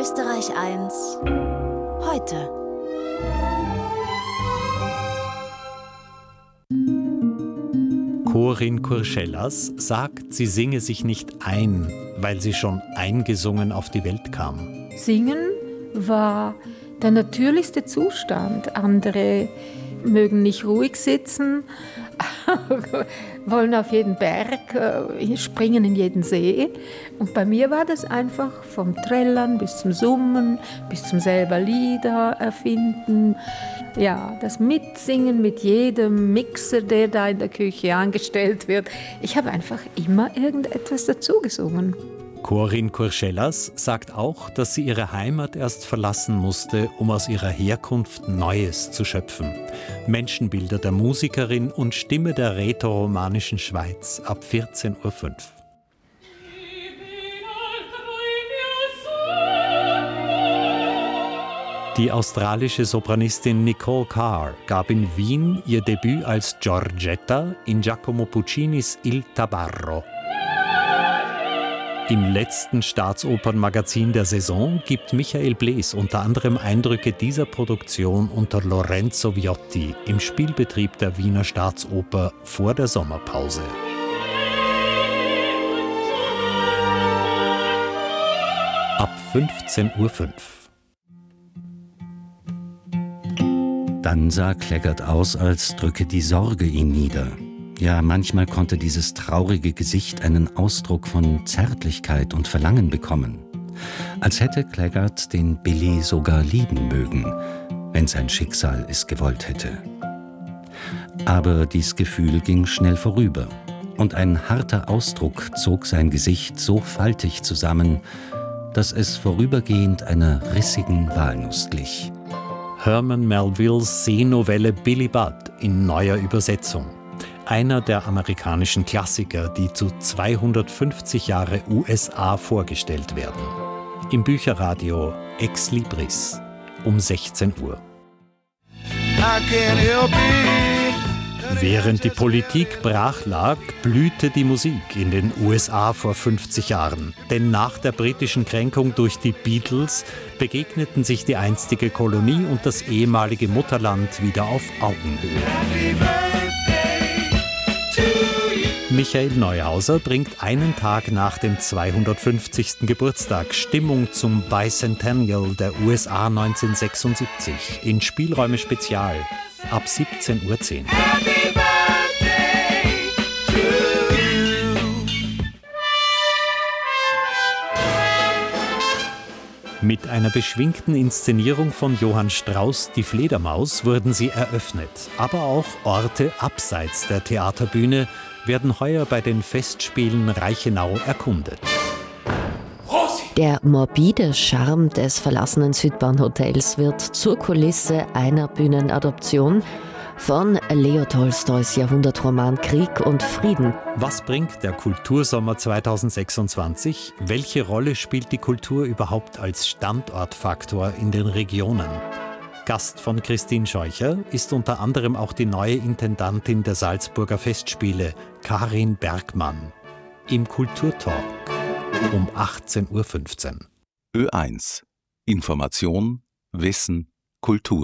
Österreich 1 heute. Corinne Curschellas sagt, sie singe sich nicht ein, weil sie schon eingesungen auf die Welt kam. Singen war der natürlichste Zustand. Andere mögen nicht ruhig sitzen, wollen auf jeden Berg, springen in jeden See. Und bei mir war das einfach vom Trällern bis zum Summen, bis zum selber Lieder erfinden. Ja, das Mitsingen mit jedem Mixer, der da in der Küche angestellt wird. Ich habe einfach immer irgendetwas dazu gesungen. Corinne Curschellas sagt auch, dass sie ihre Heimat erst verlassen musste, um aus ihrer Herkunft Neues zu schöpfen. Menschenbilder der Musikerin und Stimme der rätoromanischen Schweiz ab 14.05 Uhr. Die australische Sopranistin Nicole Carr gab in Wien ihr Debüt als Giorgetta in Giacomo Puccinis Il Tabarro. Im letzten Staatsopernmagazin der Saison gibt Michael Blees unter anderem Eindrücke dieser Produktion unter Lorenzo Viotti im Spielbetrieb der Wiener Staatsoper vor der Sommerpause. Ab 15.05 Uhr. Dann sah Claggart aus, als drücke die Sorge ihn nieder. Ja, manchmal konnte dieses traurige Gesicht einen Ausdruck von Zärtlichkeit und Verlangen bekommen. Als hätte Claggart den Billy sogar lieben mögen, wenn sein Schicksal es gewollt hätte. Aber dies Gefühl ging schnell vorüber und ein harter Ausdruck zog sein Gesicht so faltig zusammen, dass es vorübergehend einer rissigen Walnuss glich. Herman Melvilles Sehnovelle Billy Budd in neuer Übersetzung. Einer der amerikanischen Klassiker, die zu 250 Jahre USA vorgestellt werden. Im Bücherradio Ex Libris um 16 Uhr. Während die Politik brach lag, blühte die Musik in den USA vor 50 Jahren. Denn nach der britischen Kränkung durch die Beatles begegneten sich die einstige Kolonie und das ehemalige Mutterland wieder auf Augenhöhe. Michael Neuhauser bringt einen Tag nach dem 250. Geburtstag Stimmung zum Bicentennial der USA 1976 in Spielräume Spezial ab 17.10 Uhr. Mit einer beschwingten Inszenierung von Johann Strauss, Die Fledermaus, wurden sie eröffnet. Aber auch Orte abseits der Theaterbühne werden heuer bei den Festspielen Reichenau erkundet. Der morbide Charme des verlassenen Südbahnhotels wird zur Kulisse einer Bühnenadaption von Leo Tolstois Jahrhundertroman Krieg und Frieden. Was bringt der Kultursommer 2026? Welche Rolle spielt die Kultur überhaupt als Standortfaktor in den Regionen? Gast von Christine Scheucher ist unter anderem auch die neue Intendantin der Salzburger Festspiele, Karin Bergmann. Im Kulturtalk um 18.15 Uhr. Ö1. Information, Wissen, Kultur.